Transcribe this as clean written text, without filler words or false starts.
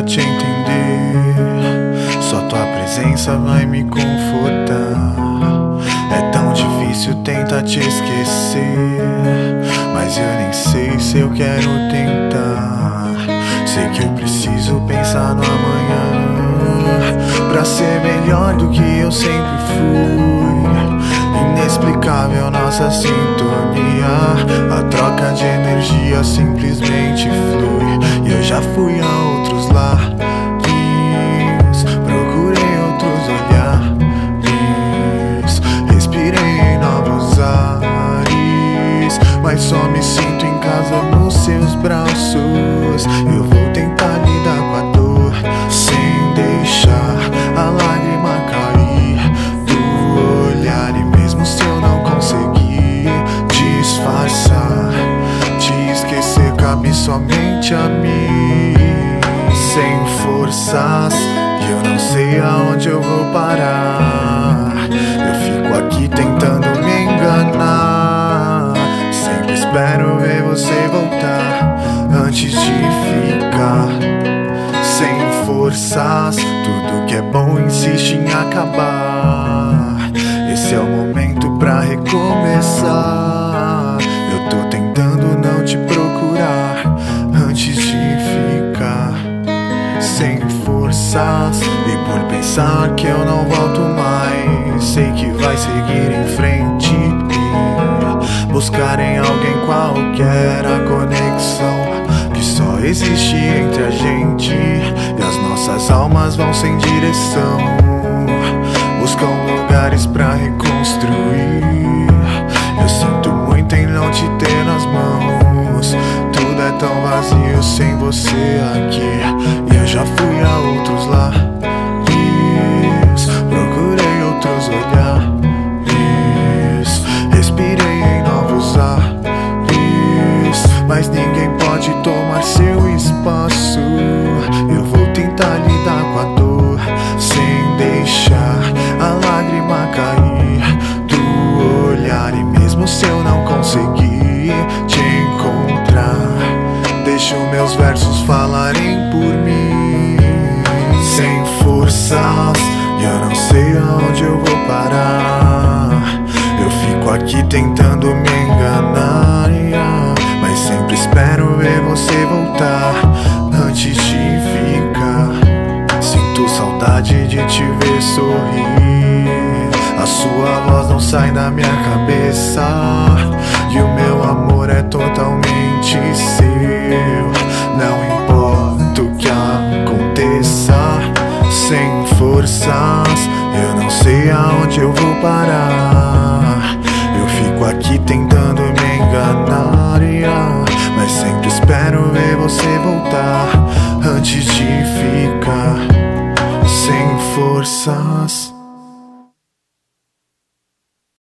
te entender. Só tua presença vai me confortar. É tão difícil tentar te esquecer, mas eu nem sei se eu quero tentar. Sei que eu preciso pensar no amanhã, pra ser melhor do que eu sempre fui. Inexplicável nossa sintonia, a troca de energia simplesmente flui. E eu já fui a outros lares, procurei outros olhares, respirei em novos ares, mas só me sinto em casa nos seus braços. Eu vou tentar lidar com a dor sem deixar a lágrima cair do olhar. E mesmo se eu não conseguir disfarçar, te esquecer cabe somente a mim. Sem forças, e eu não sei aonde eu vou parar. Eu fico aqui tentando me enganar, sempre espero ver você voltar antes de ficar. Sem forças, tudo que é bom insiste em acabar. Esse é o momento pra recomeçar. Eu tô tentando não te procurar antes de ficar. Sem forças, e por pensar que eu não volto mais, sei que vai seguir em frente e buscar em alguém qualquer a conexão que só existe entre a gente. E as nossas almas vão sem direção, buscam lugares pra reconstruir. Eu sinto muito em não te ter nas mãos, tudo é tão vazio sem você aqui. E eu já fui a outros lares, procurei outros olhares, respirei em novos ares, mas ninguém pode tomar seu espaço. Eu vou tentar lidar com a dor sem deixar a lágrima cair do olhar. E mesmo se eu não conseguir te encontrar, deixo meus versos falarem por mim. Sem forças, eu não sei aonde eu vou parar. Eu fico aqui tentando me enganar, mas sempre espero ver você voltar antes de ficar. Sinto saudade de te ver sorrir, a sua voz não sai da minha cabeça, e o meu amor é totalmente seu. Não importa o que aconteça. Sem forças, eu não sei aonde eu vou parar. Eu fico aqui tentando me enganar, mas sempre espero ver você voltar antes de ficar. Sem forças.